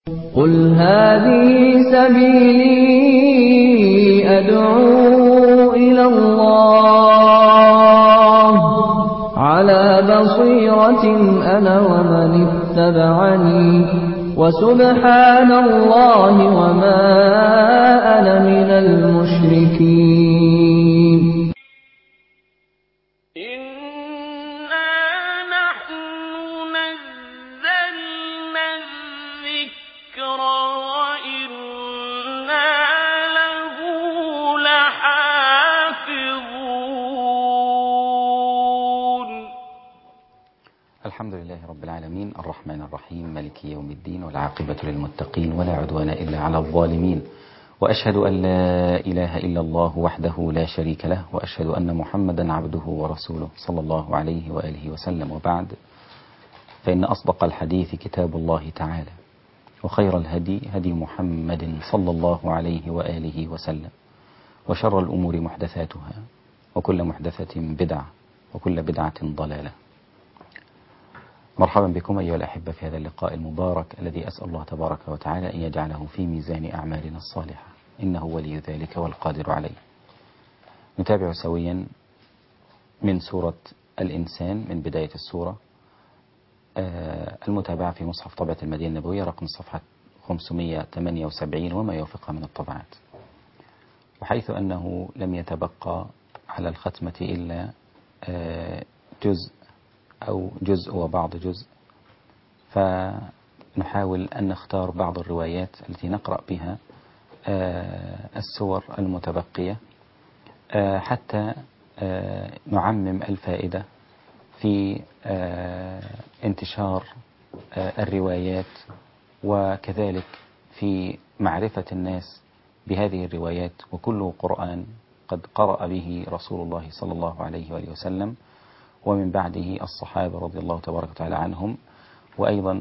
قل هذه سبيلي أدعو إلى الله على بصيرة أنا ومن اتبعني وسبحان الله وما أنا من المشركين. الحمد لله رب العالمين الرحمن الرحيم مالك يوم الدين والعاقبة للمتقين ولا عدوان إلا على الظالمين، وأشهد أن لا إله إلا الله وحده لا شريك له، وأشهد أن محمدا عبده ورسوله صلى الله عليه وآله وسلم. وبعد، فإن أصدق الحديث كتاب الله تعالى، وخير الهدي هدي محمد صلى الله عليه وآله وسلم، وشر الأمور محدثاتها، وكل محدثة بدعة، وكل بدعة ضلالة. مرحبا بكم أيها الأحبة في هذا اللقاء المبارك الذي أسأل الله تبارك وتعالى أن يجعله في ميزان أعمالنا الصالحة، إنه ولي ذلك والقادر عليه. نتابع سويا من سورة الإنسان من بداية السورة، المتابعة في مصحف طبعة المدينة النبوية رقم صفحة 578 وما يوافقها من الطبعات، وحيث أنه لم يتبقى على الختمة إلا جزء أو جزء وبعض جزء، فنحاول أن نختار بعض الروايات التي نقرأ بها السور المتبقية حتى نعمم الفائدة في انتشار الروايات، وكذلك في معرفة الناس بهذه الروايات. وكل قرآن قد قرأ به رسول الله صلى الله عليه وآله وسلم، ومن بعده الصحابة رضي الله تبارك وتعالى عنهم، وأيضا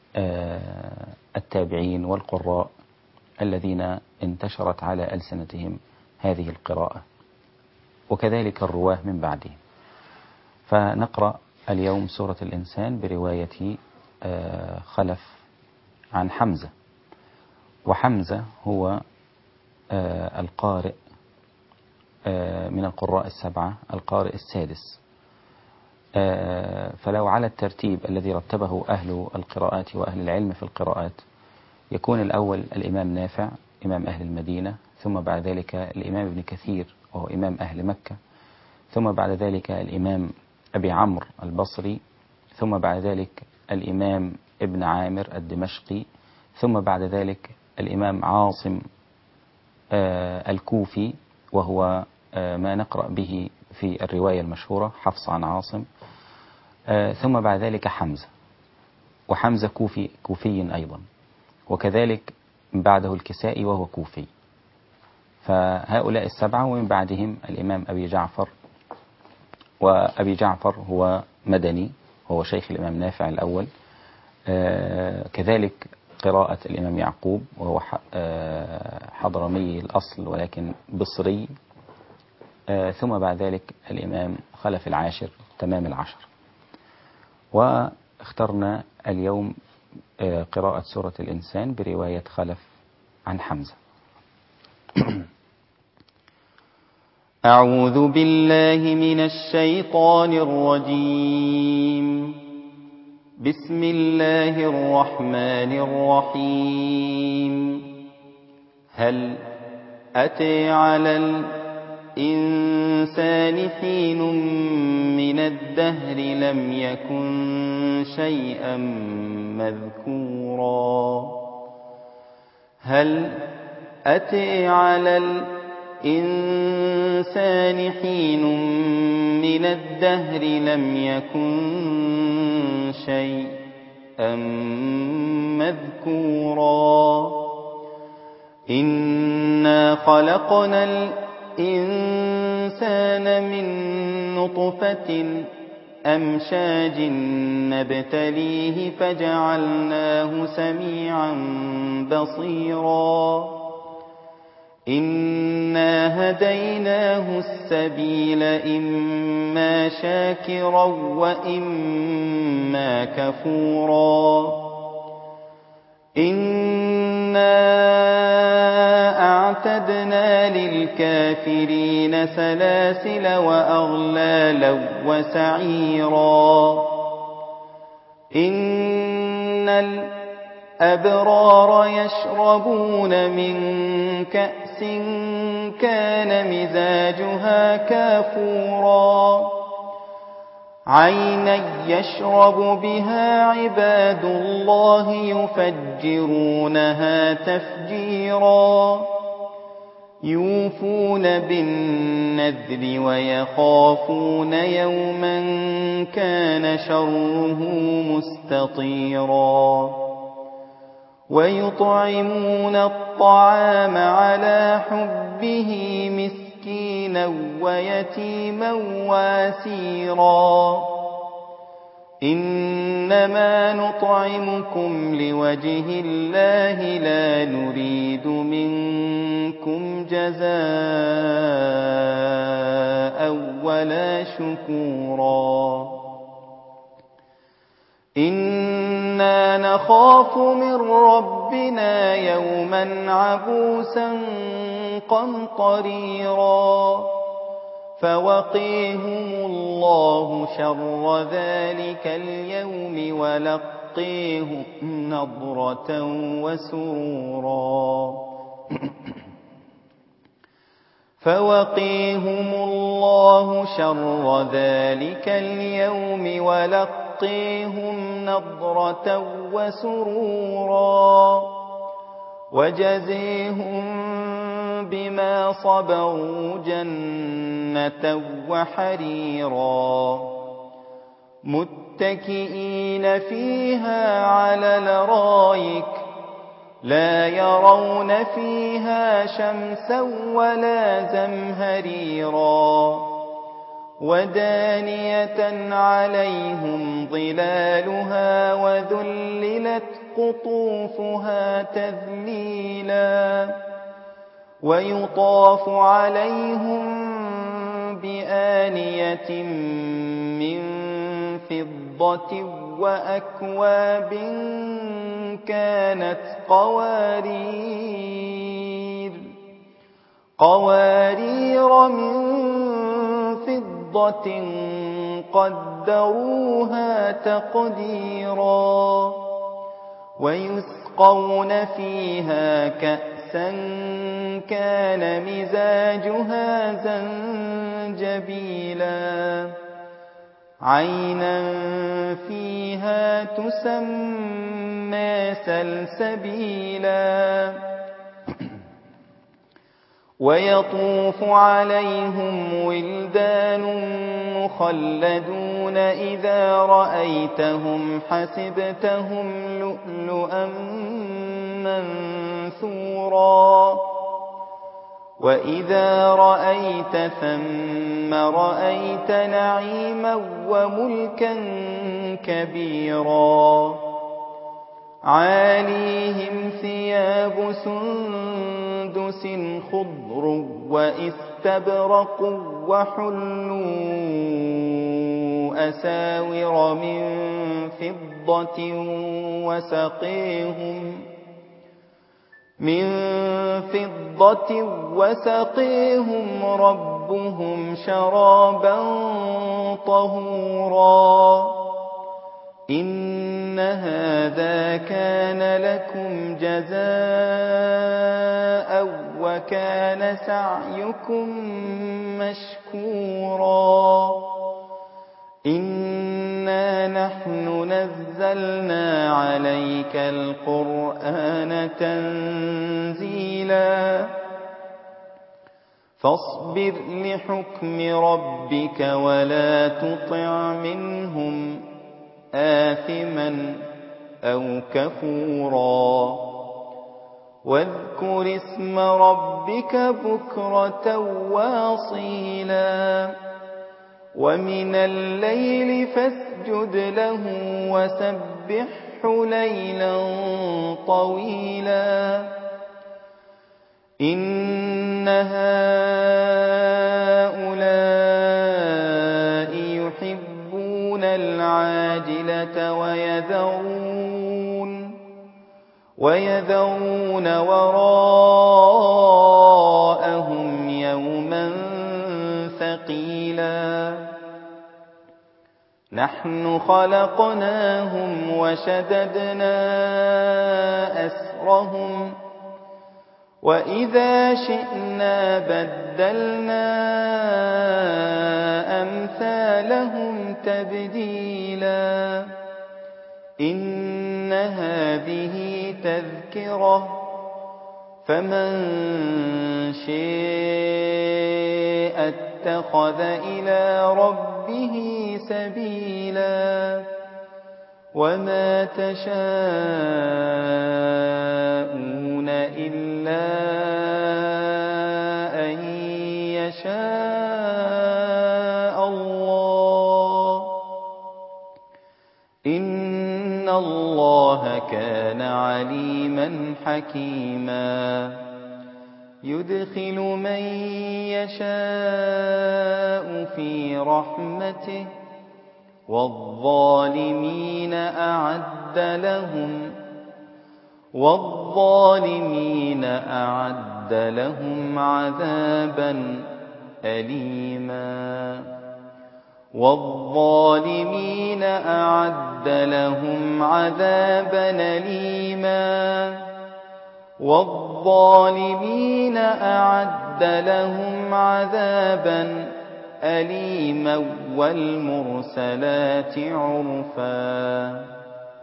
التابعين والقراء الذين انتشرت على ألسنتهم هذه القراءة، وكذلك الرواه من بعدهم. فنقرأ اليوم سورة الإنسان برواية خلف عن حمزة، وحمزة هو القارئ من القراء السبعة، القارئ السادس. فلو على الترتيب الذي رتبه أهل القراءات وأهل العلم في القراءات، يكون الأول الإمام نافع إمام أهل المدينة، ثم بعد ذلك الإمام ابن كثير وهو إمام أهل مكة، ثم بعد ذلك الإمام أبي عمرو البصري، ثم بعد ذلك الإمام ابن عامر الدمشقي، ثم بعد ذلك الإمام عاصم الكوفي، وهو ما نقرأ به في الرواية المشهورة حفص عن عاصم، ثم بعد ذلك حمزة، وحمزة كوفي أيضا، وكذلك بعده الكسائي وهو كوفي. فهؤلاء السبعة، ومن بعدهم الإمام أبي جعفر، وأبي جعفر هو مدني، هو شيخ الإمام نافع الأول. كذلك قراءة الإمام يعقوب وهو حضرمي الأصل ولكن بصري، ثم بعد ذلك الإمام خلف العاشر تمام العشر. واخترنا اليوم قراءة سورة الإنسان برواية خلف عن حمزة. أعوذ بالله من الشيطان الرجيم. بسم الله الرحمن الرحيم. هل أتى على الإنسان حين من الدهر لم يكن شيئا مذكورا. هل أتى على الإنسان حين من الدهر لم يكن شيئا مذكورا. إنا خلقنا الإنسان من نطفة أمشاج نبتليه فجعلناه سميعا بصيرا. إنا هديناه السبيل إما شاكرا وإما كفورا. إن أعتدنا للكافرين سلاسل وأغلالا وسعيرا إن الأبرار يشربون من كأس كان مزاجها كافورا عينا يشرب بها عباد الله يفجرونها تفجيرا يوفون بالنذر ويخافون يوما كان شره مستطيرا ويطعمون الطعام على حبه مسكينا ويتيما واسيرا إنما نطعمكم لوجه الله لا نريد منكم جزاء ولا شكورا إنا نخاف من ربنا يوما عبوسا قمطريرا فوقيهم الله شر ذلك اليوم ولقيهم نضرة وسرورا فوقيهم الله شر ذلك اليوم ولقيهم نضرة وسرورا وجزيهم بما صبروا جنة وحريرا متكئين فيها على الأرائك لا يرون فيها شمسا ولا زمهريرا ودانية عليهم ظلالها وذللت قطوفها تذليلا ويطاف عليهم بآنية من فضة وأكواب كانت قوارير من فضة قدروها تقديرا ويسقون فيها كأسا كان مزاجها زنجبيلا عينا فيها تسمى سلسبيلا ويطوف عليهم ولدان مخلدون إذا رأيتهم حسبتهم لؤلؤا منثورا وإذا رأيت ثم رأيت نعيما وملكا كبيرا عاليهم ثياب سندس خضر وإستبرق وحلوا أساور من فضة وسقيهم ربهم شرابا طهورا إن هذا كان لكم جزاء وكان سعيكم مشكورا إنا نحن نزلنا عليك القرآن تنزيلا فاصبر لحكم ربك ولا تطع منهم آثما أو كفورا واذكر اسم ربك بكرة واصيلا ومن الليل فاسجد له وسبحه ليلا طويلا إن هؤلاء يحبون العاجلة ويذرون وراءهم يوما ثقيلا نحن خلقناهم وشددنا أسرهم وإذا شئنا بدلنا أمثالهم تبديلا إن هذه تذكرة فمن شاء اتخذ إلى ربه سبيلا وما تشاءون إلا أن يشاء الله إن الله كان عليما حكيما يدخل من يشاء في رحمته والظالمين أعد لهم عذابا أليما والظالمين أعد لهم عذابا أليما والظالمين أعد لهم عذابا أليما والمرسلات عرفا.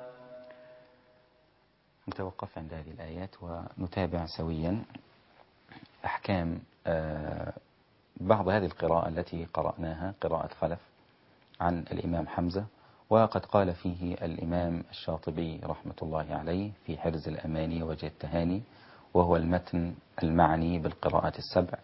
نتوقف عند هذه الآيات ونتابع سويا أحكام بعض هذه القراءة التي قرأناها، قراءة خلف عن الإمام حمزة. وقد قال فيه الإمام الشاطبي رحمة الله عليه في حرز الأماني وجه التهاني، وهو المتن المعني بالقراءات السبع،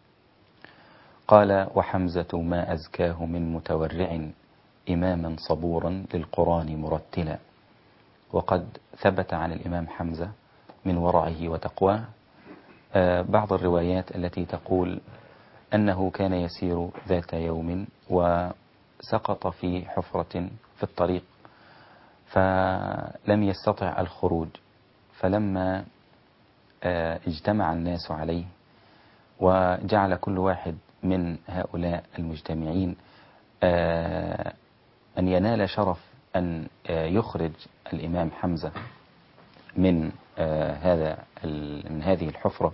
قال: وحمزة ما أزكاه من متورع إماما صبورا للقرآن مرتلا. وقد ثبت عن الإمام حمزة من ورعه وتقواه بعض الروايات التي تقول أنه كان يسير ذات يوم وسقط في حفرة في الطريق فلم يستطع الخروج، فلما اجتمع الناس عليه وجعل كل واحد من هؤلاء المجتمعين أن ينال شرف أن يخرج الإمام حمزة من هذه الحفرة،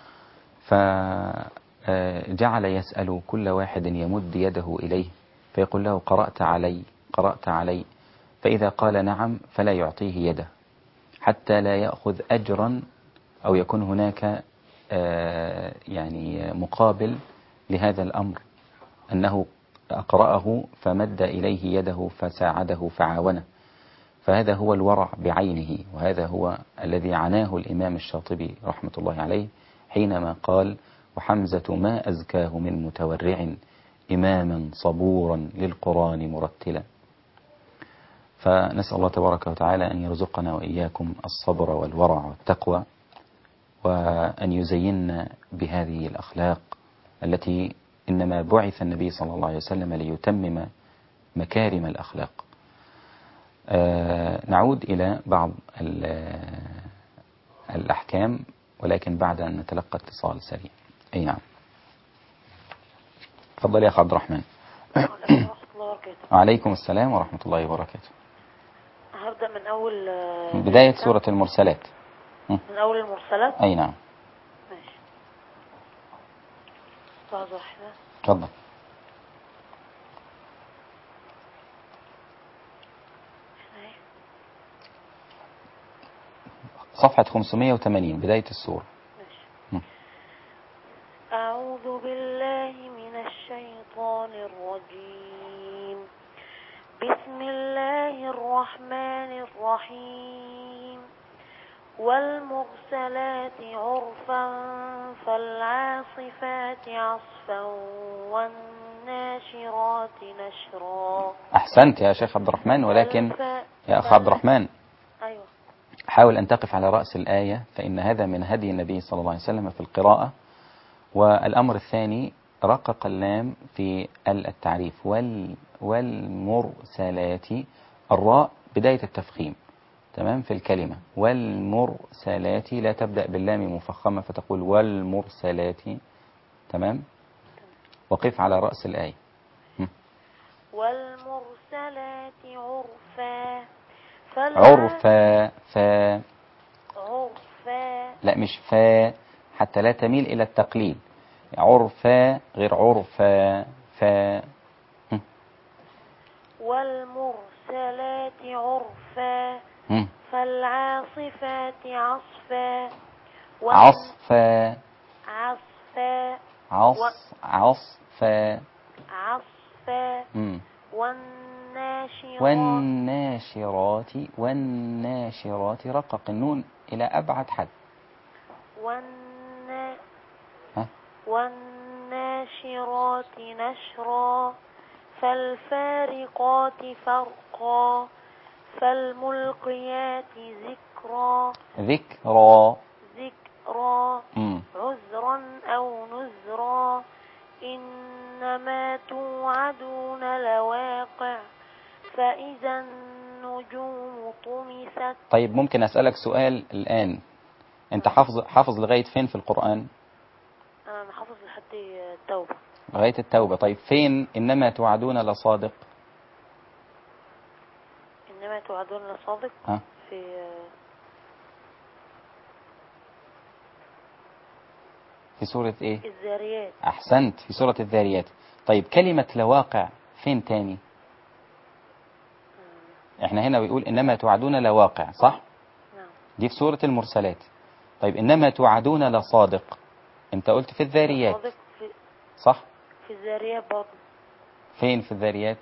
فجعل يسأل كل واحد يمد يده إليه فيقول له: قرأت علي، فإذا قال نعم فلا يعطيه يده حتى لا يأخذ أجرا أو يكون هناك يعني مقابل لهذا الأمر، أنه أقرأه فمد إليه يده فساعده فعاونه. فهذا هو الورع بعينه، وهذا هو الذي عناه الإمام الشاطبي رحمة الله عليه حينما قال: وحمزة ما أزكاه من متورع إماما صبورا للقرآن مرتلا. فنسأل الله تبارك وتعالى أن يرزقنا وإياكم الصبر والورع والتقوى، وأن يزيننا بهذه الأخلاق التي إنما بعث النبي صلى الله عليه وسلم ليتمم مكارم الأخلاق. نعود إلى بعض الأحكام، ولكن بعد أن نتلقى اتصال سريع. أي نعم، تفضل يا أخ عبد الرحمن. وعليكم السلام ورحمة الله وبركاته. هبدأ من أول بداية سورة المرسلات. من أول المرسلات. أي نعم. ماشي. لحظة واحدة. تفضل. صفحة 580 بداية السورة. ماشي. أعوذ بالله من الشيطان الرجيم. بسم الله الرحمن الرحيم. والمرسلات عرفا فالعاصفات عصفا والناشرات نشرا. أحسنت يا شيخ عبد الرحمن، ولكن يا أخ عبد الرحمن، أيوة، حاول أن تقف على رأس الآية، فإن هذا من هدي النبي صلى الله عليه وسلم في القراءة. والأمر الثاني رقق اللام في التعريف والمرسلات، الراء بداية التفخيم، تمام في الكلمة. والمرسلات لا تبدأ باللام مفخمة فتقول والمرسلات. تمام. وقف على رأس الآية. والمرسلات عرفا عرفا عرفا لا مش فا، حتى لا تميل إلى التقليد. عرفا غير عرفا فا. والمرسلات عرفا هم. فالعاصفات عصفا عصفا عصفا عصفا. عصفا هم. والناشرات والناشرات رقق النون إلى أبعد حد. ها؟ والناشرات نشرا فالفارقات فرقا فالملقيات ذكرا ذكرى. عذرا أو نذرا إنما توعدون لواقع فإذا النجوم طمست. طيب ممكن أسألك سؤال الآن؟ أنت حافظ لغاية فين في القرآن؟ أنا محافظ لحد التوبة. لغاية التوبة. طيب فين إنما توعدون لصادق؟ إنما توعدون لصادق. ها؟ في سورة إيه؟ الذاريات. أحسنت، في سورة الذاريات. طيب كلمة لواقع فين تاني؟ إحنا هنا بيقول إنما توعدون لواقع، صح؟ نعم. دي في سورة المرسلات. طيب إنما توعدون لصادق، أنت قلت في الذاريات، صح؟ في الذاريات برضه. فين في الذاريات؟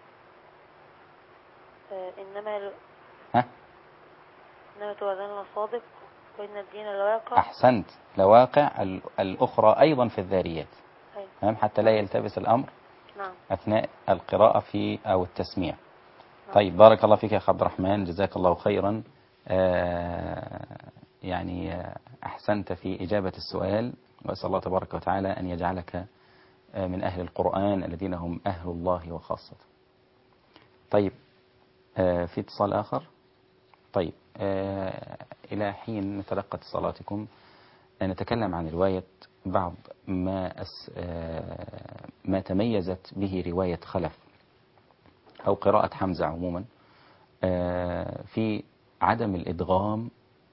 ها؟ إنما توعدون لصادق وإن الدين لواقع. أحسنت، لواقع الأخرى أيضا في الذاريات. تمام، حتى لا يلتبس الأمر. نعم. أثناء القراءة أو التسميع. طيب بارك الله فيك يا أخ عبد الرحمن، جزاك الله خيرا. يعني أحسنت في إجابة السؤال، وأسأل الله تبارك وتعالى أن يجعلك من أهل القرآن الذين هم أهل الله وخاصة. طيب في اتصال آخر. طيب إلى حين نتلقى اتصالاتكم نتكلم عن رواية بعض ما تميزت به رواية خلف أو قراءة حمزة عموما في عدم الإدغام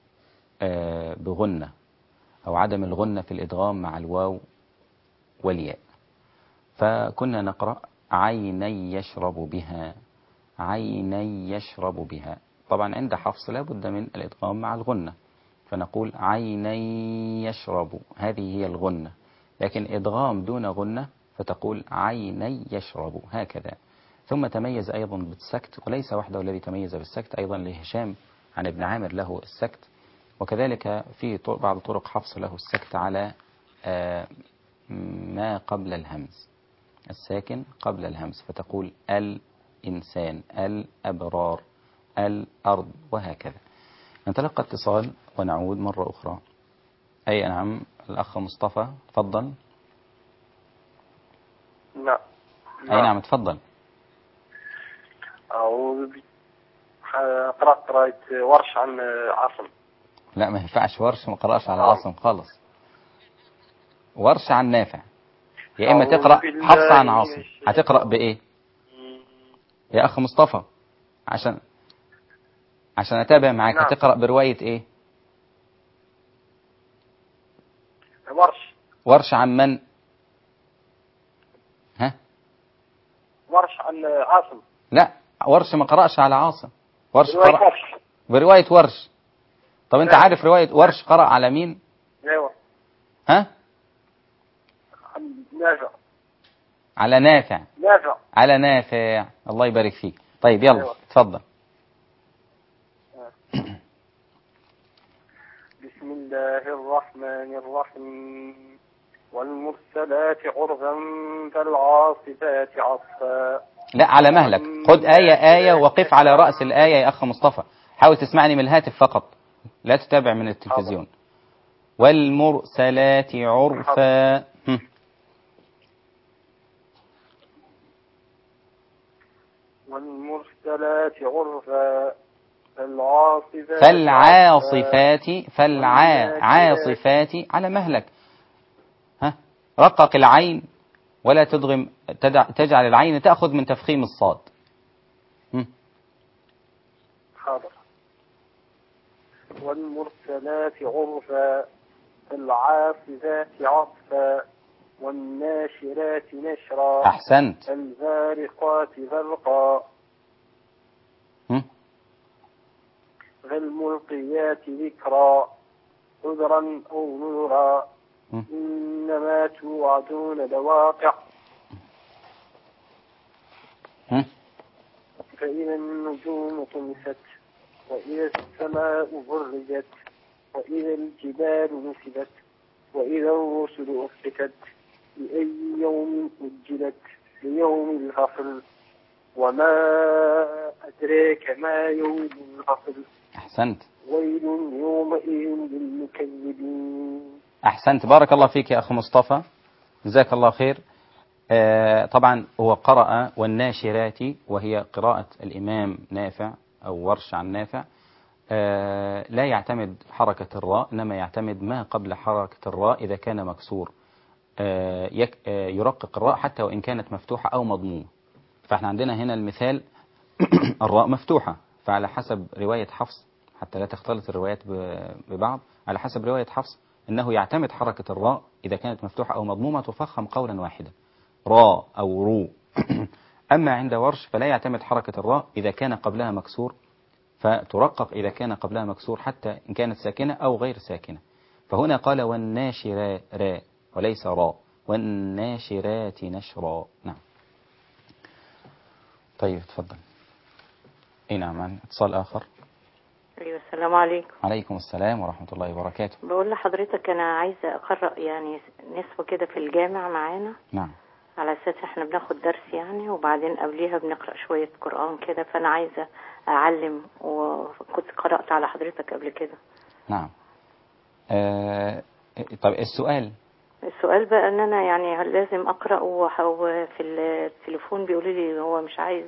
بغنة، أو عدم الغنة في الإدغام مع الواو والياء. فكنا نقرأ عيني يشرب بها، عيني يشرب بها. طبعا عند حفص لا بد من الإدغام مع الغنة، فنقول عيني يشرب، هذه هي الغنة. لكن إدغام دون غنة فتقول عيني يشرب هكذا. ثم تميز أيضا بالسكت، وليس وحده الذي تميز بالسكت، أيضا لهشام عن ابن عامر له السكت، وكذلك في بعض طرق حفص له السكت على ما قبل الهمز، الساكن قبل الهمز، فتقول الإنسان، الأبرار، الأرض، وهكذا. نتلقى اتصال ونعود مرة أخرى. أي نعم، الأخ مصطفى تفضل. نعم. أي نعم تفضل. قرأت ورش عن عاصم. لا ما ينفعش ورش ما قرأش على عاصم خالص. ورش عن نافع، يا إما تقرأ حفص عن عاصم. هتقرأ بإيه يا أخ مصطفى عشان أتابع معاك؟ نعم. هتقرأ برواية إيه؟ ورش عن من؟ ها؟ ورش عن عاصم. لا ورش ما قرأش على عاصم، ورش قرأ برواية ورش. طب أنت عارف رواية ورش قرأ على مين؟ ايوه. ها؟ نافع. على نافع. على نافع، الله يبارك فيك. طيب يلا أيوة. تفضل. بسم الله الرحمن الرحيم. والمرسلات عرفا فالعاصفات عصفا. لا على مهلك، خد آية وقف على رأس الآية يا أخ مصطفى. حاول تسمعني من الهاتف فقط، لا تتابع من التلفزيون. والمرسلات عرفا. والمرسلات عرفا عاصفات على مهلك. ها، رقق العين ولا تدغم، تجعل العين تأخذ من تفخيم الصاد. حاضر. والمرسلات عرفا فالعاصفات عصفا والناشرات نشرا. أحسنت. فالبارقات برقا فالملقيات ذكرا عذرا أو نذرا إنما توعدون لواقع فإذا النجوم طمست وإذا السماء برجت وإذا الجبال نسبت وإذا الرسل أفتت لأي يوم أجلت ليوم الفصل وما أدراك ما يوم الفصل. أحسنت. ويل يومئذ للمكذبين. أحسنت، بارك الله فيك يا أخو مصطفى، جزاك الله خير. طبعا هو قرأ والناشرات، وهي قراءة الإمام نافع أو ورش عن نافع. لا يعتمد حركة الراء، إنما يعتمد ما قبل حركة الراء إذا كان مكسور. يرقق الراء حتى وإن كانت مفتوحة أو مضمومة. فإحنا عندنا هنا المثال الراء مفتوحة، فعلى حسب رواية حفص، حتى لا تختلط الروايات ببعض، على حسب رواية حفص إنه يعتمد حركة الراء إذا كانت مفتوحة أو مضمومة تفخم قولا واحدا، راء أو رو. أما عند ورش فلا يعتمد حركة الراء إذا كان قبلها مكسور، فترقق إذا كان قبلها مكسور حتى إن كانت ساكنة أو غير ساكنة. فهنا قال والناشرات راء وليس راء، والناشرات نشرا. نعم. طيب اتفضل. اي نعم، عن اتصال آخر. ايوه، السلام عليكم. عليكم السلام ورحمة الله وبركاته. بقول لحضرتك انا عايزة اقرأ يعني نسوة كده في الجامع معانا. نعم. على اساس احنا بناخد درس يعني، وبعدين قبليها بنقرأ شوية قرآن كده، فانا عايزة اعلم، وكنت قرأت على حضرتك قبل كده. نعم. طيب السؤال بقى ان انا يعني لازم اقرأ، وفي التليفون بيقولوا لي هو مش عايز.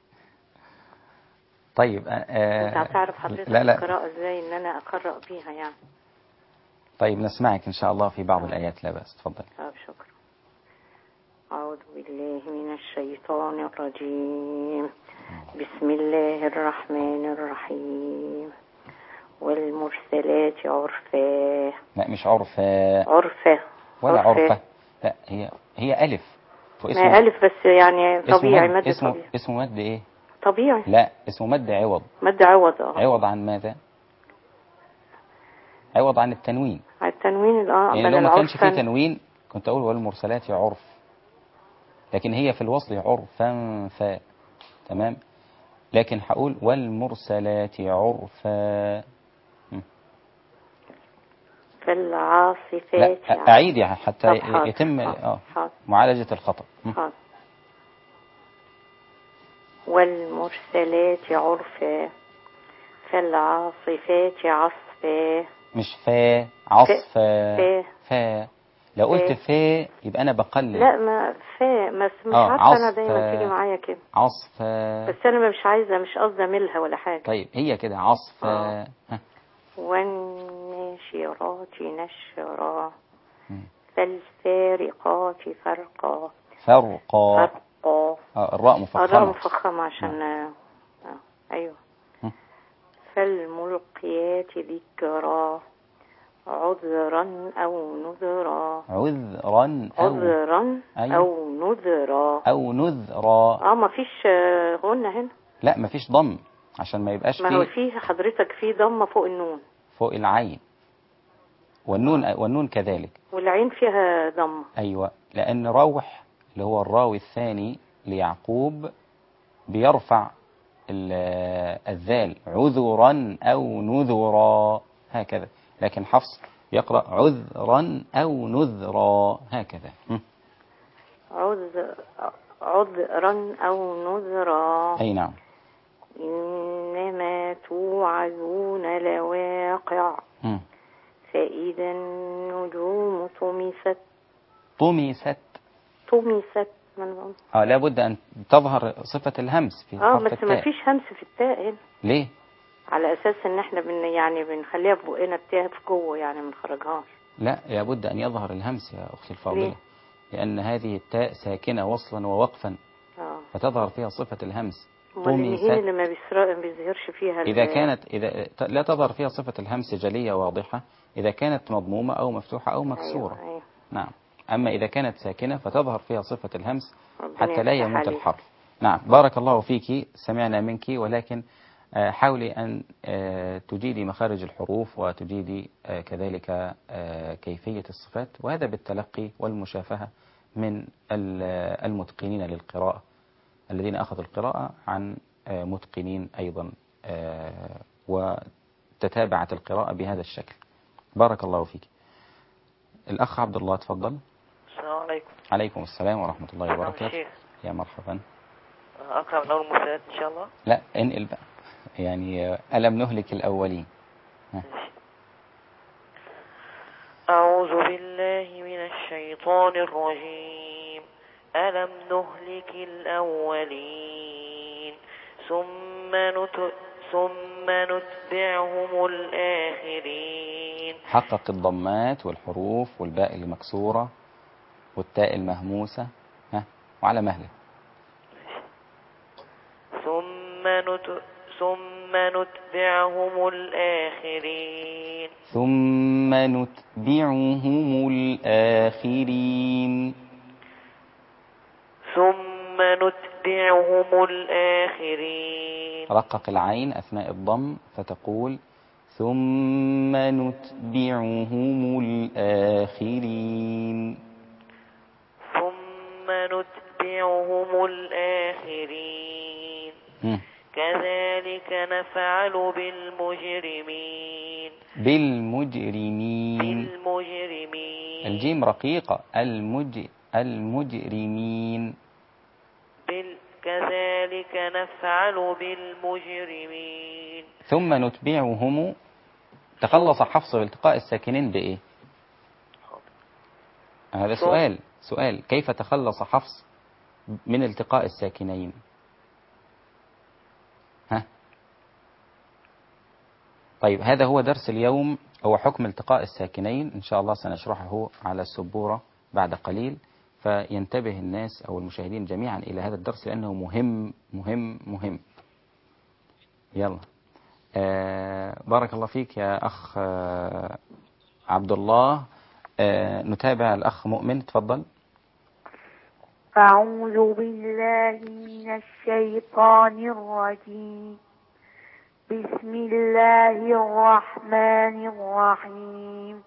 طيب انت هتعرف حضرتك لا القراءة ازاي ان انا اقرأ بيها يعني؟ طيب نسمعك ان شاء الله في بعض الآيات، لا بأس، تفضل. طيب شكرا. أعوذ بالله من الشيطان الرجيم. بسم الله الرحمن الرحيم. والمرسلات عرفا. لا مش عرفا. عرفا ولا عرفة. لا هي ألف. ما ألف بس يعني طبيعي، مد طبيعي. اسمه مد إيه؟ طبيعي. لا اسمه مد عوض. مد عوض. عوض عن ماذا؟ عوض عن التنوين. عن التنوين. يعني لو ما كانش فيه تنوين كنت أقول والمرسلات عرف، لكن هي في الوصل عرفا فا، تمام. لكن هقول والمرسلات عرفا. فالعاصفات. لا أعيد حتى يتم معالجة الخطأ. والمرسلات عرفا فالعاصفات عصفا. مش فا، عصفا. فا. لو قلت فا يبقى أنا بقلل. لا ما فا، مش عارفة أنا دايما تيجي معايا كده عصفا، بس أنا مش عايزة، مش قصدي أملها ولا حاجة. طيب هي كده عصفا. والناشرات نشرا فالفارقات فرقا. فرقا. الراء مفخمة. الراء مفخمة عشان أيوه. فالملقيات ذكرا عذرا أو نذرا. عذرا أو نذرا. أو نذرا. ما فيش غنة هنا. لا ما فيش ضم عشان ما يبقاش ما هو فيه حضرتك فيه ضمة فوق النون، فوق العين، والنون كذلك، والعين فيها ضمة. أيوة، لأن روح اللي هو الراوي الثاني ليعقوب بيرفع الذال عذرا أو نذرا هكذا، لكن حفص يقرأ عذرا أو نذرا هكذا. عذرا أو نذرا. أي نعم. إنما توعدون لواقع فإذا النجوم طمست. لابد أن تظهر صفة الهمس في حرف بس التاء. ما فيش همس في التاء هنا. ليه؟ على اساس ان احنا يعني بنخليها في بقنا بتاعها في جوه، يعني ما نخرجهاش. لا، لابد أن يظهر الهمس يا أختي الفاضلة. ليه؟ لأن هذه التاء ساكنة وصلا ووقفا، فتظهر فيها صفة الهمس. طمست اللي ما بيظهرش فيها إذا لا تظهر فيها صفة الهمس جلية واضحة إذا كانت مضمومة أو مفتوحة أو مكسورة. أيوة. نعم. أما إذا كانت ساكنة فتظهر فيها صفة الهمس حتى لا يموت الحرف. نعم، بارك الله فيك، سمعنا منك، ولكن حاولي أن تجيدي مخارج الحروف وتجيدي كذلك كيفية الصفات، وهذا بالتلقي والمشافهة من المتقنين للقراءة الذين أخذوا القراءة عن متقنين أيضا، وتتابعت القراءة بهذا الشكل. بارك الله فيك. الأخ عبد الله تفضل. السلام عليكم. عليكم السلام ورحمة الله وبركاته. يا مرحبا. أقرأ من أول المسألة إن شاء الله. لا، انقل بقى، يعني ألم نهلك الأولين. أعوذ بالله من الشيطان الرجيم. ألم نهلك الأولين ثم نتبعهم الآخرين. حقق الضمات والحروف والباء المكسورة والتاء المهموسة، وعلى مهله. ثم نتبعهم الآخرين. ثم نتبعهم الآخرين. ثم نتبعهم الآخرين. رقق العين أثناء الضم فتقول ثم نتبعهم الآخرين. ثم نتبعهم الآخرين. كذلك نفعل بالمجرمين. بالمجرمين. الجيم رقيقة. المجرمين. كذلك نفعل بالمجرمين. ثم نتبعهم. تخلص حفص بالتقاء الساكنين بإيه؟ هذا سؤال كيف تخلص حفص من التقاء الساكنين؟ طيب، هذا هو درس اليوم، هو حكم التقاء الساكنين. إن شاء الله سنشرحه على السبورة بعد قليل، فينتبه الناس أو المشاهدين جميعا إلى هذا الدرس لأنه مهم مهم مهم. يلا. بارك الله فيك يا أخ عبد الله. نتابع الأخ مؤمن، تفضل. أعوذ بالله من الشيطان الرجيم. بسم الله الرحمن الرحيم.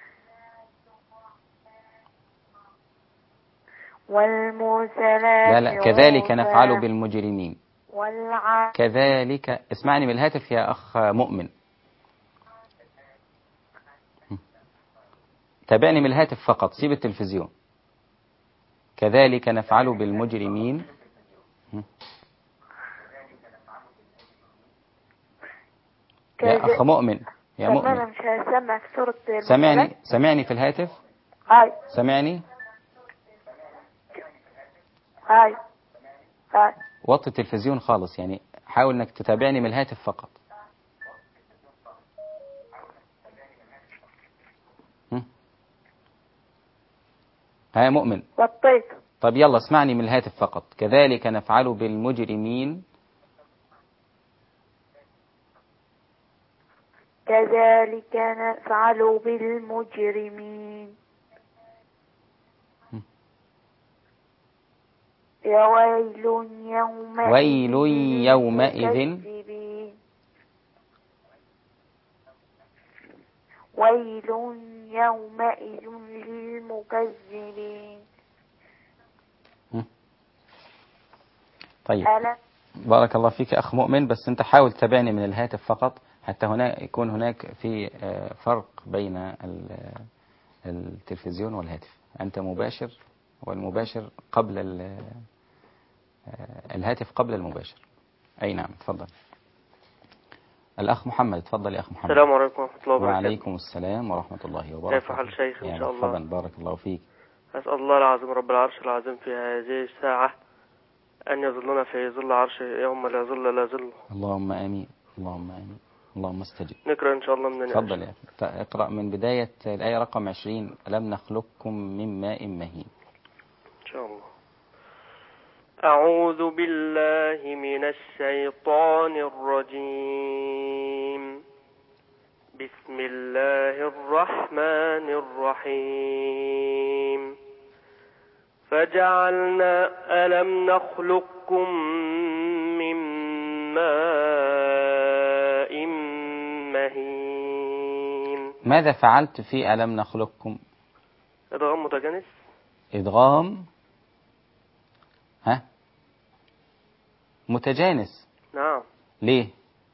والمرسلات. لا، كذلك نفعل بالمجرمين. كذلك. اسمعني من الهاتف يا أخ مؤمن، تابعني من الهاتف فقط، سيب التلفزيون. كذلك نفعل بالمجرمين. يا أخ مؤمن، يا مؤمن، سمعني في الهاتف. سمعني. وطي التلفزيون خالص، يعني حاول انك تتابعني من الهاتف فقط. ها يا مؤمن. وطيت. طب يلا اسمعني من الهاتف فقط. كذلك نفعل بالمجرمين. كذلك نفعل بالمجرمين. يا ويل يومئذ. ويل يومئذ للمكذبين. طيب، بارك الله فيك أخ مؤمن، بس أنت حاول تتابعني من الهاتف فقط حتى يكون هناك في فرق بين التلفزيون والهاتف. أنت مباشر، والمباشر قبل الهاتف قبل المباشر. أي نعم، تفضل. الأخ محمد، تفضل يا أخ محمد. السلام عليكم ورحمة الله وبركاته. وعليكم السلام ورحمة الله وبركاته. كيف حال شيخ؟ إن شاء الله. مرحبا، بارك الله فيك. أسأل الله العظيم رب العرش العظيم في هذه الساعة أن يظلنا في ظل عرشه يوم لا ظل لا ظل. اللهم آمين، اللهم آمين. اللهم استجب. نقرأ إن شاء الله من تفضل يا أخي. اقرأ من بداية الآية رقم 20. ألم نخلقكم من ماء مهين. إن شاء الله. أعوذ بالله من الشيطان الرجيم. بسم الله الرحمن الرحيم. فجعلنا ألم نخلقكم من ماء مهين. ماذا فعلت في ألم نخلقكم؟ إدغام متجانس. إدغام متجانس. نعم. ليه؟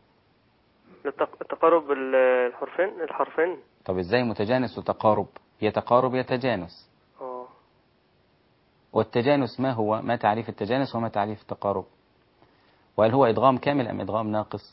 لتقارب الحرفين. طب ازاي متجانس وتقارب؟ يتقارب يتجانس. والتجانس ما هو؟ ما تعريف التجانس وما تعريف التقارب؟ وهل هو إدغام كامل أم إدغام ناقص؟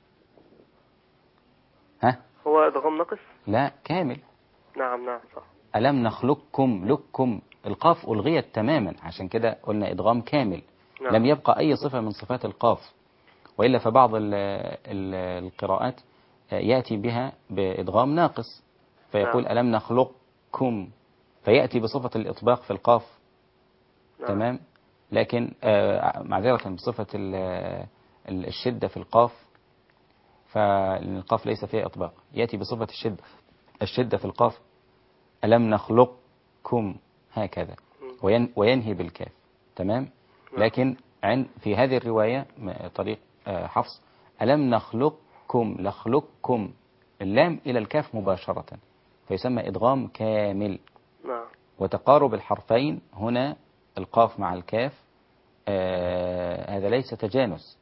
هو إدغام ناقص؟ لا، كامل. نعم صح. ألم نخلقكم لكم، القاف ألغيت تماما، عشان كده قلنا إدغام كامل. نعم. لم يبقى أي صفة من صفات القاف، وإلا فبعض القراءات يأتي بها بإدغام ناقص فيقول نعم. ألم نخلقكم، فيأتي بصفة الإطباق في القاف. نعم. تمام. لكن معذرة بصفة الشدة في القاف، فالقاف ليس فيها إطباق، يأتي بصفة الشدة في القاف. ألم نخلقكم هكذا، وينهي بالكاف. تمام. لكن في هذه الرواية طريق حفص ألم نخلقكم اللام إلى الكاف مباشرة، فيسمى إدغام كامل. نعم. وتقارب الحرفين هنا القاف مع الكاف، هذا ليس تجانس.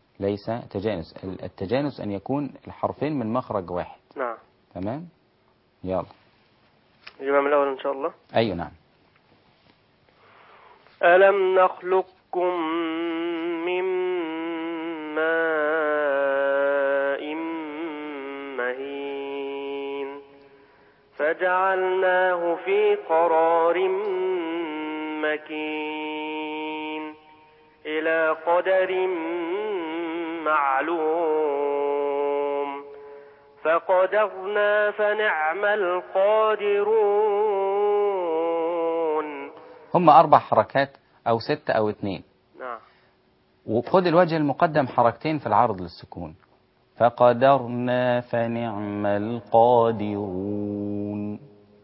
التجانس أن يكون الحرفين من مخرج واحد. نعم. تمام. يلا نجيبها من الأول إن شاء الله. أيوة نعم. ألم نخلقكم من ماء مهين فجعلناه في قرار مكين إلى قدر معلوم فقدرنا فنعم القادرون. هم 4 حركات أو 6 أو 2. نعم. وخد الوجه المقدم حركتين في العرض للسكون. فقدرنا فنعم القادرون.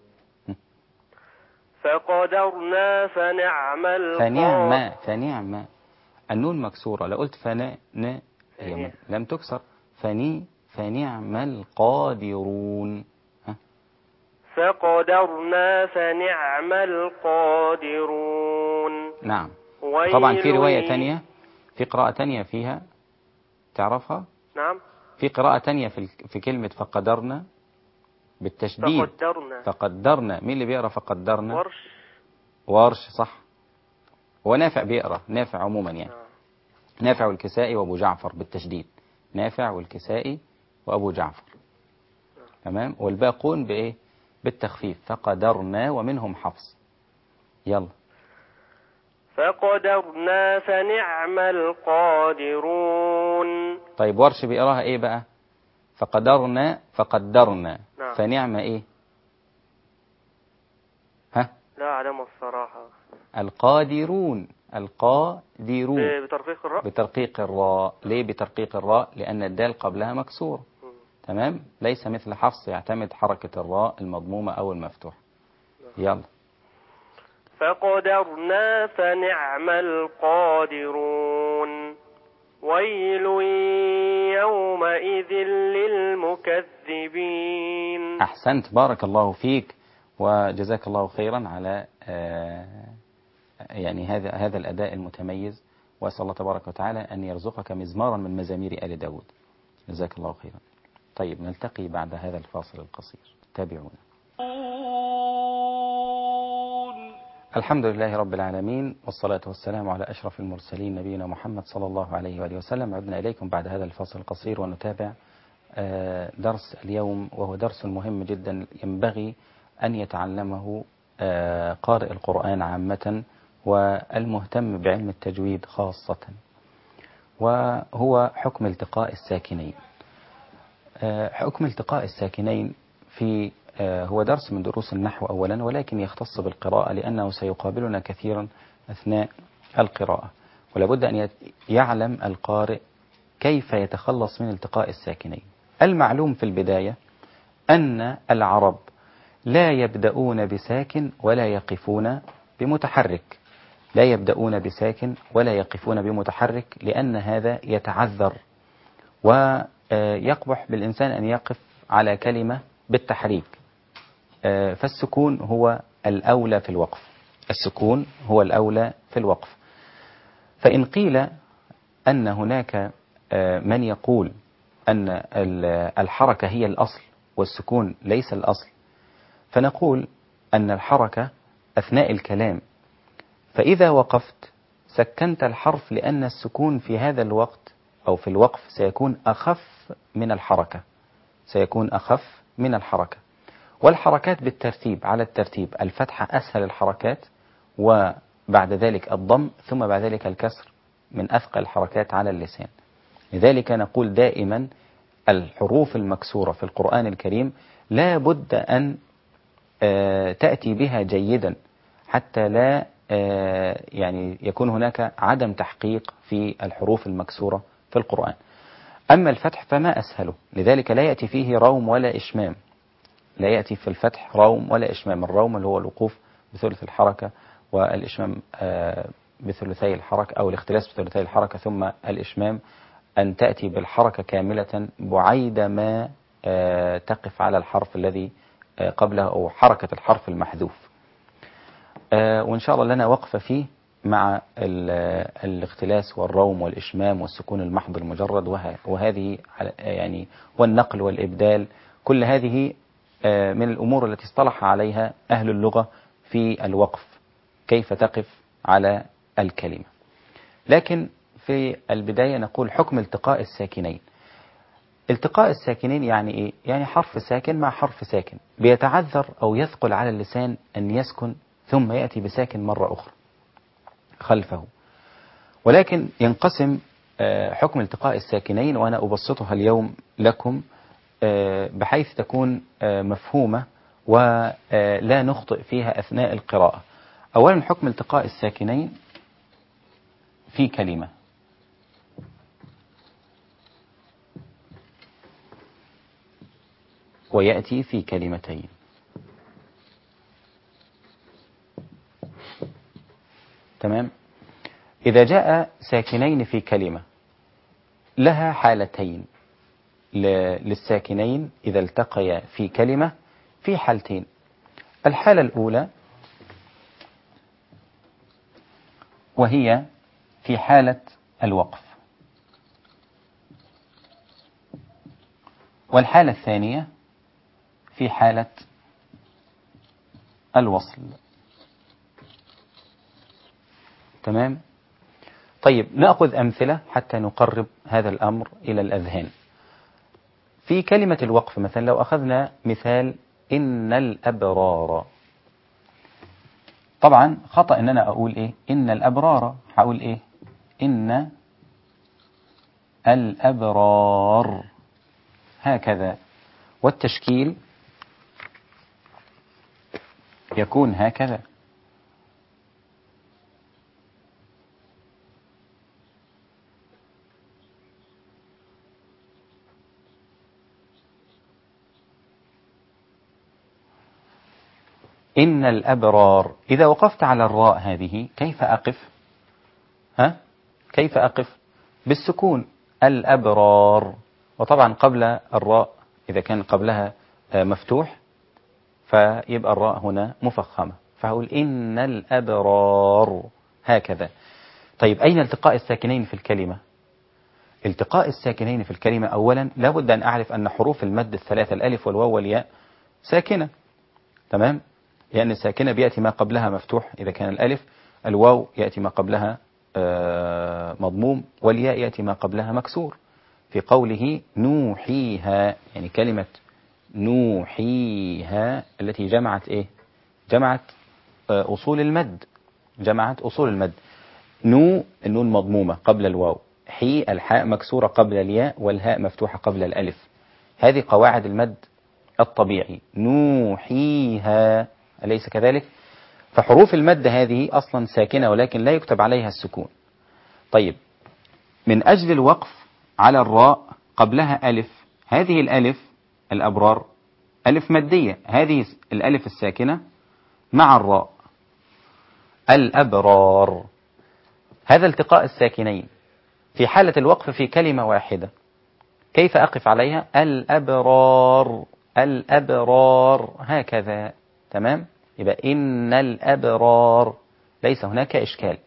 فقدرنا فنعم القادرون. فنعم النون مكسورة، لو قلت هي لم تكسر. فنعم القادرون. فقدرنا فنعم القادرون. نعم. طبعا في رواية تانية، في قراءة تانية فيها تعرفها. نعم. في قراءة تانية في كلمة فقدرنا بالتشديد. فقدرنا. مين اللي بيقرأ فقدرنا؟ ورش صح. ونافع بيقرأ، نافع عموما يعني. نافع والكسائي وابو جعفر بالتشديد. نافع والكسائي وابو جعفر. تمام. والباقون بايه؟ بالتخفيف. فقدرنا، ومنهم حفص. يلا. فقدرنا فنعم القادرون. طيب ورش بيقراها ايه بقى؟ فقدرنا. نعم. فنعم ايه؟ لا أعلم الصراحة. القادرون. بترقيق الراء. ليه بترقيق الراء؟ لأن الدال قبلها مكسور. تمام. ليس مثل حفص يعتمد حركة الراء المضمومة أو المفتوحة. يلا. فقدرنا فنعم القادرون. ويل يومئذ للمكذبين. أحسنت، بارك الله فيك وجزاك الله خيرا على يعني هذا الأداء المتميز، وأسأل الله تبارك وتعالى أن يرزقك مزمارا من مزامير آل داود. جزاك الله خيرا. طيب نلتقي بعد هذا الفاصل القصير، تابعونا. الحمد لله رب العالمين، والصلاة والسلام على أشرف المرسلين نبينا محمد صلى الله عليه وآله وسلم. عدنا إليكم بعد هذا الفاصل القصير ونتابع درس اليوم، وهو درس مهم جدا ينبغي أن يتعلمه قارئ القرآن عامة والمهتم بعلم التجويد خاصة، وهو حكم التقاء الساكنين. حكم التقاء الساكنين في هو درس من دروس النحو أولا، ولكن يختص بالقراءة لأنه سيقابلنا كثيرا أثناء القراءة، ولابد أن يعلم القارئ كيف يتخلص من التقاء الساكنين. المعلوم في البداية أن العرب لا يبدأون بساكن ولا يقفون بمتحرك، لا يبدأون بساكن ولا يقفون بمتحرك، لأن هذا يتعذر ويقبح بالإنسان أن يقف على كلمة بالتحريك. فالسكون هو الأولى في الوقف، السكون هو الأولى في الوقف. فإن قيل أن هناك من يقول أن الحركة هي الأصل والسكون ليس الأصل، فنقول أن الحركة أثناء الكلام، فإذا وقفت سكنت الحرف لأن السكون في هذا الوقت أو في الوقف سيكون أخف من الحركة، سيكون أخف من الحركة. والحركات بالترتيب على الترتيب: الفتحة أسهل الحركات، وبعد ذلك الضم، ثم بعد ذلك الكسر من أثقل الحركات على اللسان. لذلك نقول دائما الحروف المكسورة في القرآن الكريم لا بد أن تأتي بها جيدا حتى لا يعني يكون هناك عدم تحقيق في الحروف المكسورة في القرآن. أما الفتح فما أسهله، لذلك لا يأتي فيه روم ولا إشمام، لا يأتي في الفتح روم ولا إشمام. الروم اللي هو الوقوف بثلث الحركة، والإشمام بثلثي الحركة أو الاختلاس بثلثي الحركة، ثم الإشمام أن تأتي بالحركة كاملة بعيد ما تقف على الحرف الذي قبله أو حركة الحرف المحذوف. وإن شاء الله لنا وقفة فيه مع الاختلاس والروم والإشمام والسكون المحض المجرد وهذه يعني والنقل والإبدال، كل هذه من الأمور التي اصطلح عليها أهل اللغة في الوقف، كيف تقف على الكلمة. لكن في البداية نقول حكم التقاء الساكنين. التقاء الساكنين يعني إيه؟ يعني حرف ساكن مع حرف ساكن، بيتعذر أو يثقل على اللسان أن يسكن ثم يأتي بساكن مرة أخرى خلفه. ولكن ينقسم حكم التقاء الساكنين، وأنا أبسطها اليوم لكم بحيث تكون مفهومة ولا نخطئ فيها أثناء القراءة. أولا حكم التقاء الساكنين في كلمة: ويأتي في كلمتين. تمام؟ إذا جاء ساكنين في كلمة لها حالتين للساكنين إذا التقيا في كلمة، في حالتين. الحالة الأولى وهي في حالة الوقف، والحالة الثانية في حالة الوصل. تمام؟ طيب نأخذ أمثلة حتى نقرب هذا الأمر إلى الأذهان. في كلمة الوقف مثلا لو أخذنا مثال إن الأبرار، طبعا خطأ إن أنا أقول إيه إن الأبرار، هقول إيه إن الأبرار هكذا، والتشكيل يكون هكذا. إن الأبرار. إذا وقفت على الراء هذه كيف أقف؟ كيف أقف؟ بالسكون، الأبرار. وطبعا قبل الراء إذا كان قبلها مفتوح فيبقى الراء هنا مفخمة، فهقول إن الأبرار هكذا. طيب أين التقاء الساكنين في الكلمة؟ التقاء الساكنين في الكلمة أولا لابد أن أعرف أن حروف المد الثلاثة الألف والواو والياء ساكنة. تمام؟ لأن الساكنة بيأتي ما قبلها مفتوح إذا كان الألف، الواو يأتي ما قبلها مضموم، والياء يأتي ما قبلها مكسور. في قوله نوحيها، يعني كلمة نوحيها التي جمعت إيه؟ جمعت أصول المد، جمعت أصول المد. نو النون مضمومة قبل الواو، حي الحاء مكسورة قبل الياء، والهاء مفتوحة قبل الألف. هذه قواعد المد الطبيعي. نوحيها، أليس كذلك؟ فحروف المد هذه أصلا ساكنة ولكن لا يكتب عليها السكون. طيب، من أجل الوقف على الراء قبلها ألف، هذه الألف الأبرار ألف مادية، هذه الألف الساكنة مع الراء الأبرار، هذا التقاء الساكنين في حالة الوقف في كلمة واحدة. كيف أقف عليها؟ الأبرار، الأبرار، هكذا. تمام؟ يبقى إن الأبرار، ليس هناك إشكال.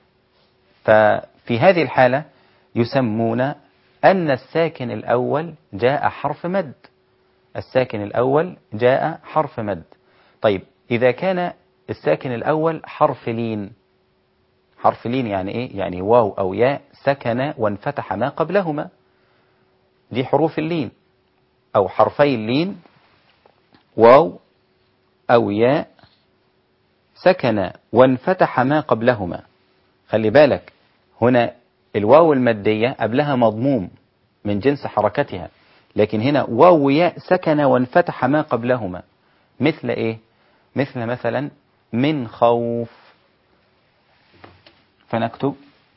ففي هذه الحالة يسمون أن الساكن الأول جاء حرف مد، الساكن الأول جاء حرف مد. طيب، إذا كان الساكن الأول حرف لين، حرف لين يعني إيه؟ يعني واو أو ياء سكن وانفتح ما قبلهما، دي حروف اللين، أو حرفي اللين، واو أو ياء سكن وانفتح ما قبلهما. خلي بالك هنا الواو المادية قبلها مضموم من جنس حركتها، لكن هنا واو ياء سكن وانفتح ما قبلهما. مثل إيه؟ مثل مثلا من خوف، فنكتب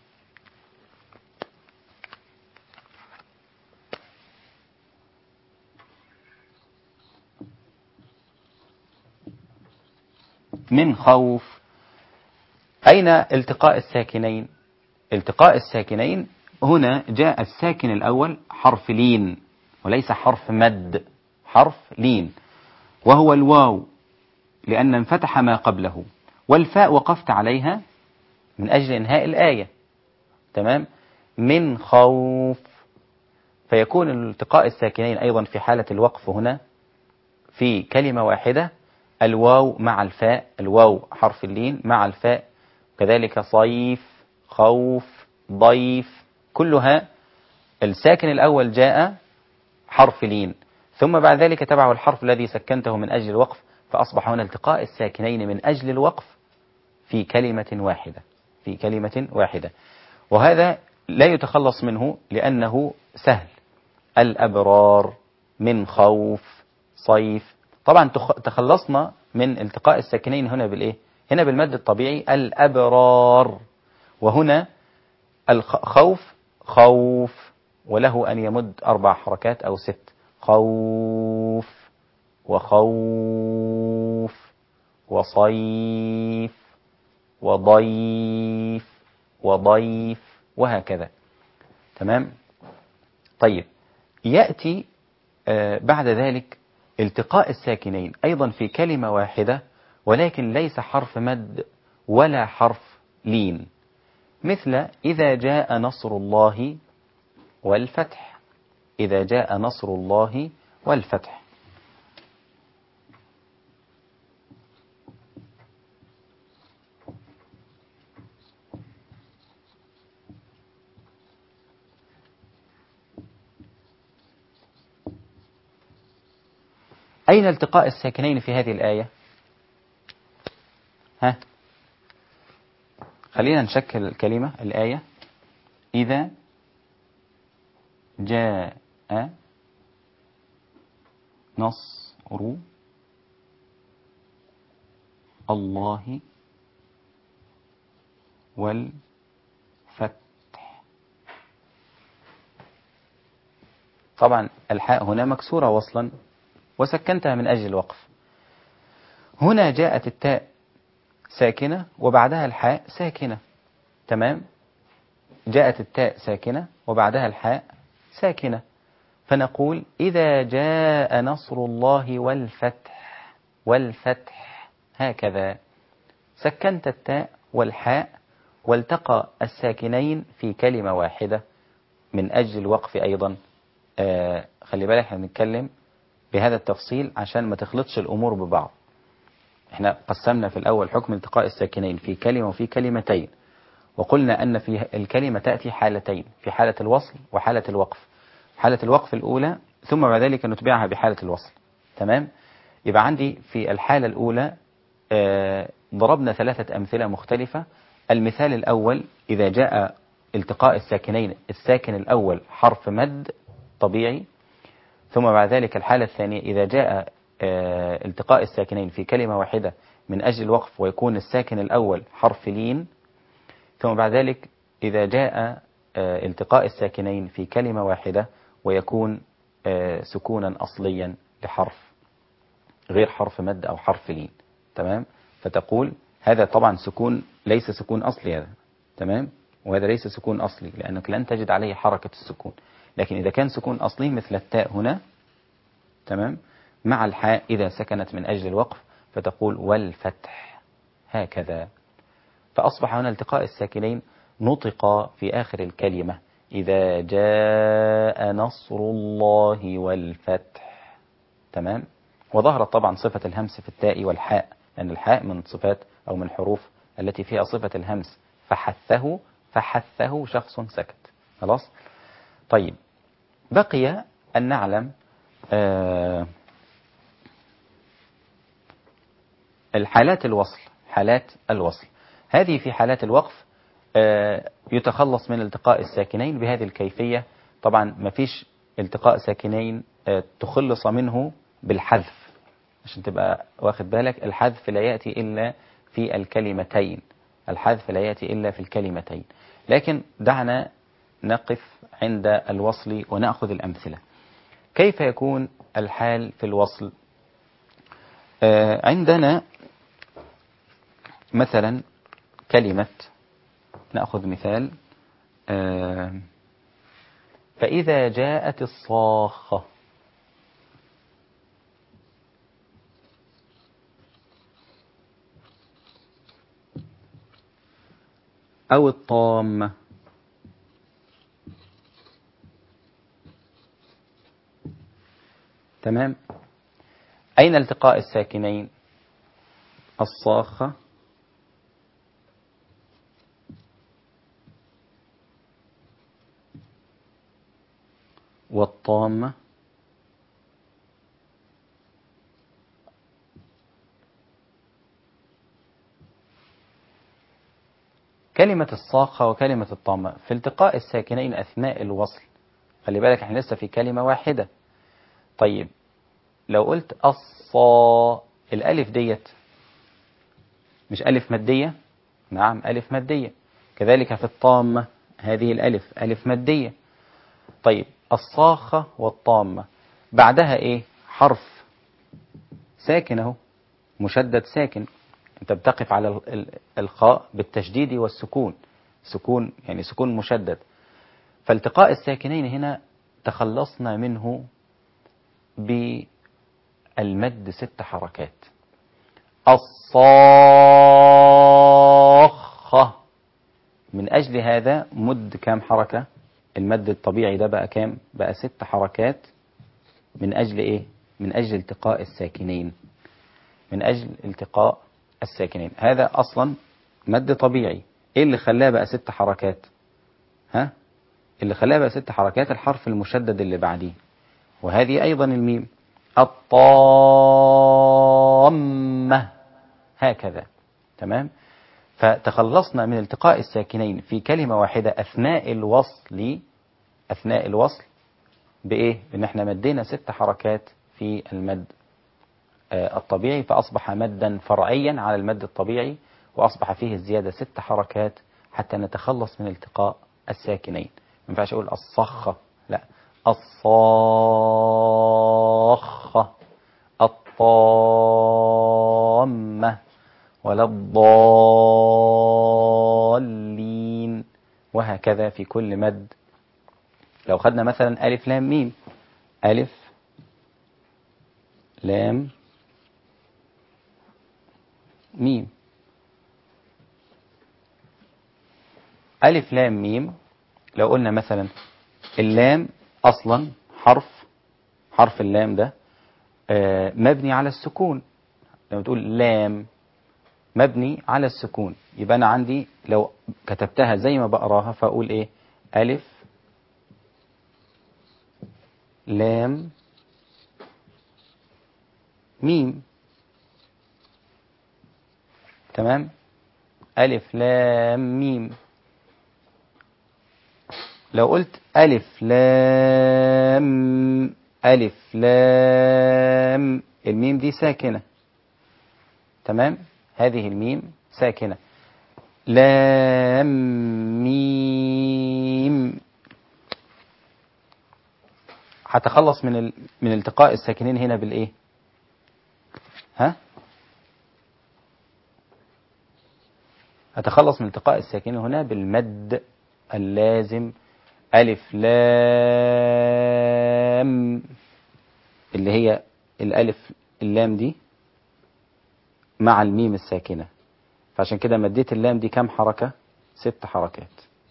من خوف. أين التقاء الساكنين؟ التقاء الساكنين هنا جاء الساكن الأول حرف لين وليس حرف مد، حرف لين، وهو الواو لأن انفتح ما قبله، والفاء وقفت عليها من أجل إنهاء الآية. تمام؟ من خوف. فيكون التقاء الساكنين أيضا في حالة الوقف هنا في كلمة واحدة الواو مع الفاء، الواو حرف اللين مع الفاء، كذلك صيف، خوف، ضيف، كلها الساكن الأول جاء حرف لين، ثم بعد ذلك تبعه الحرف الذي سكنته من أجل الوقف، فأصبح هنا التقاء الساكنين من أجل الوقف في كلمة واحدة، في كلمة واحدة. وهذا لا يتخلص منه لأنه سهل. الأبرار، من خوف، صيف. طبعا تخلصنا من التقاء الساكنين هنا بالإيه؟ هنا بالمد الطبيعي الأبرار، وهنا الخوف خوف، وله أن يمد 4 حركات أو 6، خوف وخوف وصيف وضيف وضيف وهكذا. تمام؟ طيب، يأتي بعد ذلك التقاء الساكنين أيضا في كلمة واحدة ولكن ليس حرف مد ولا حرف لين، مثل إذا جاء نصر الله والفتح، إذا جاء نصر الله والفتح. أين التقاء الساكنين في هذه الآية؟ ها؟ خلينا نشكل الكلمة الآية. إذا جاء نصر الله والفتح. طبعا الحاء هنا مكسورة وصلا وسكنتها من أجل الوقف. هنا جاءت التاء ساكنة وبعدها الحاء ساكنة. تمام؟ جاءت التاء ساكنة وبعدها الحاء ساكنة، فنقول إذا جاء نصر الله والفتح، والفتح، هكذا سكنت التاء والحاء والتقى الساكنين في كلمة واحدة من أجل الوقف أيضا. خلي بالك احنا بنتكلم بهذا التفصيل عشان ما تخلطش الأمور ببعض. احنا قسمنا في الأول حكم التقاء الساكنين في كلمة وفي كلمتين، وقلنا أن في الكلمة تأتي حالتين، في حالة الوصل وحالة الوقف. حالة الوقف الأولى ثم بعد ذلك نتبعها بحالة الوصل. تمام؟ يبقى عندي في الحالة الأولى ضربنا 3 أمثلة مختلفة. المثال الأول إذا جاء التقاء الساكنين الساكن الأول حرف مد طبيعي، ثم بعد ذلك الحالة الثانية إذا جاء التقاء الساكنين في كلمة واحدة من أجل الوقف ويكون الساكن الأول حرف لين، ثم بعد ذلك إذا جاء التقاء الساكنين في كلمة واحدة ويكون سكونا أصليا لحرف غير حرف مد أو حرف لين. تمام. فتقول هذا طبعا سكون ليس سكون أصلي هذا. تمام. وهذا ليس سكون أصلي لأنك لن تجد عليه حركة السكون. لكن إذا كان سكون أصلي مثل التاء هنا، تمام، مع الحاء إذا سكنت من أجل الوقف فتقول والفتح هكذا. فأصبح هنا التقاء الساكنين نطق في آخر الكلمة إذا جاء نصر الله والفتح. تمام. وظهرت طبعا صفة الهمس في التاء والحاء، لأن الحاء من صفات أو من حروف التي فيها صفة الهمس. فحثه شخص سكت. خلاص. طيب بقي أن نعلم الحالات الوصل. حالات الوصل هذه في حالات الوقف يتخلص من التقاء الساكنين بهذه الكيفية. طبعا ما فيش التقاء ساكنين تخلص منه بالحذف، عشان تبقى واخد بالك. الحذف لا يأتي إلا في الكلمتين. الحذف لا يأتي إلا في الكلمتين. لكن دعنا نقف عند الوصل ونأخذ الأمثلة. كيف يكون الحال في الوصل؟ عندنا مثلا كلمة، نأخذ مثال، فإذا جاءت الصاخة، أو الطامة. تمام. أين التقاء الساكنين؟ الصاخة والطامة. كلمة الصاخة وكلمة الطامة في التقاء الساكنين أثناء الوصل. خلي بالك احنا لسه في كلمة واحدة. طيب لو قلت الألف ديت مش ألف مادية؟ نعم ألف مادية. كذلك في الطامة هذه الألف ألف مادية. طيب الصاخة والطامة بعدها إيه؟ حرف ساكن أهو، مشدد ساكن. أنت بتقف على الخاء بالتشديد والسكون، سكون يعني سكون مشدد. فالتقاء الساكنين هنا تخلصنا منه بالمد 6 حركات. الصاخة، من أجل هذا مد كام حركة؟ المد الطبيعي ده بقى كام؟ بقى 6 حركات. من أجل إيه؟ من أجل التقاء الساكنين. من أجل التقاء الساكنين. هذا أصلا مد طبيعي. إيه اللي خلاه بقى 6 حركات؟ اللي خلاه بقى 6 حركات الحرف المشدد اللي بعديه، وهذه أيضا الميم. الطامة هكذا. تمام. فتخلصنا من التقاء الساكنين في كلمة واحدة أثناء الوصل بإيه؟ إن احنا مدينا 6 حركات في المد الطبيعي، فأصبح مدا فرعيا على المد الطبيعي، وأصبح فيه الزيادة 6 حركات حتى نتخلص من التقاء الساكنين. ما ينفعش أقول الصخة، لا، الصاخة، الطامة، ولا الضالين، وهكذا في كل مد. لو خدنا مثلا ألف لام ميم، ألف لام ميم، ألف لام ميم. لو قلنا مثلا اللام أصلا حرف اللام ده مبني على السكون. لما تقول لام مبني على السكون، يبقى أنا عندي لو كتبتها زي ما بقراها فأقول إيه؟ ألف لام ميم. تمام. ألف لام ميم. لو قلت ألف لام ألف لام، الميم دي ساكنة، تمام، هذه الميم ساكنة. لام ميم، هتخلص من التقاء الساكنين هنا بالإيه؟ ها؟ هتخلص من التقاء الساكنين هنا بالمد اللازم ألف لام، اللي هي الألف اللام دي مع الميم الساكنة. فعشان كده مديت اللام دي كام حركة؟ 6 حركات.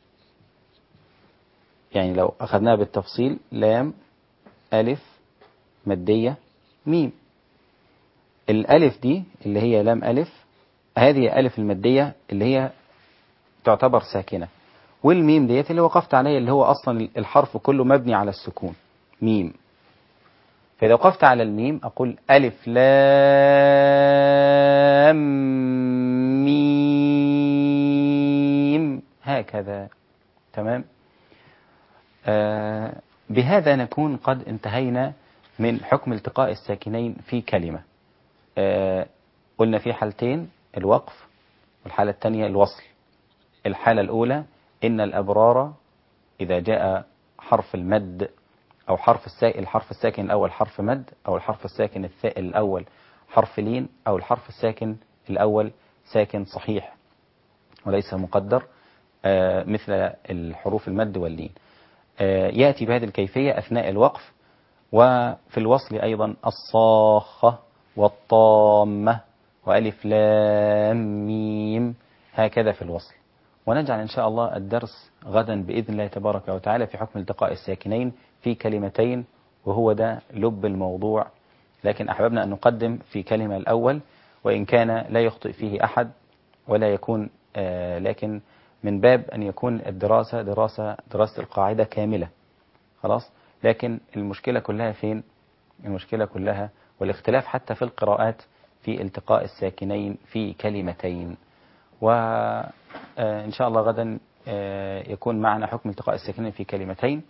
يعني لو أخذناها بالتفصيل، لام ألف مدية ميم. الألف دي اللي هي لام ألف، هذه ألف المدية اللي هي تعتبر ساكنة، والميم ديت اللي وقفت عليه اللي هو أصلا الحرف كله مبني على السكون، ميم. فإذا وقفت على الميم أقول ألف لام ميم، هكذا، تمام. بهذا نكون قد انتهينا من حكم التقاء الساكنين في كلمة. قلنا في حالتين، الوقف، والحالة الثانية الوصل. الحالة الأولى إن الأبرار إذا جاء حرف المد أو الحرف الساكن الأول حرف مد، أو الحرف الساكن الأول حرف لين، أو الحرف الساكن الأول ساكن صحيح وليس مقدر، مثل الحروف المد واللين، يأتي بهذه الكيفية أثناء الوقف. وفي الوصل أيضا الصاخة والطامة وألف لام ميم، هكذا في الوصل. ونجعل إن شاء الله الدرس غدا بإذن الله تبارك وتعالى في حكم التقاء الساكنين في كلمتين، وهو ده لب الموضوع. لكن أحببنا أن نقدم في كلمة الأول، وإن كان لا يخطئ فيه أحد ولا يكون لكن من باب أن يكون الدراسة دراسة القاعدة كاملة، خلاص. لكن المشكلة كلها فين؟ المشكلة كلها والاختلاف حتى في القراءات في التقاء الساكنين في كلمتين. وإن شاء الله غدا يكون معنا حكم التقاء الساكنين في كلمتين،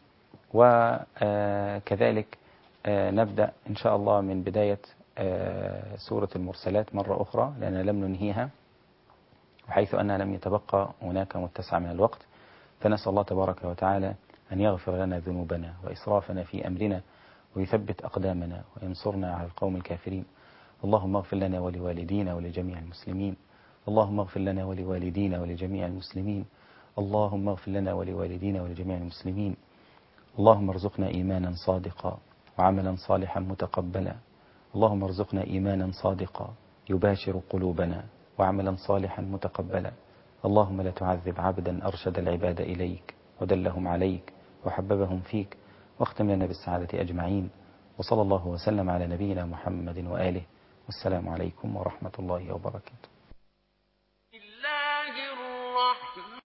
وكذلك نبدأ إن شاء الله من بداية سورة المرسلات مرة أخرى، لأننا لم ننهيها، وحيث أنها لم يتبقى هناك متسع من الوقت. فنسأل الله تبارك وتعالى أن يغفر لنا ذنوبنا وإسرافنا في أمرنا، ويثبت أقدامنا وينصرنا على القوم الكافرين. اللهم اغفر لنا ولوالدينا ولجميع المسلمين. اللهم اغفر لنا ولوالدينا ولجميع المسلمين. اللهم اغفر لنا ولوالدينا ولجميع المسلمين. اللهم ارزقنا إيمانا صادقا وعملا صالحا متقبلا. اللهم ارزقنا إيمانا صادقا يباشر قلوبنا وعملا صالحا متقبلا. اللهم لا تعذب عبدا أرشد العباد إليك ودلهم عليك وحببهم فيك، واختم لنا بالسعادة أجمعين. وصلى الله وسلم على نبينا محمد وآله، والسلام عليكم ورحمة الله وبركاته.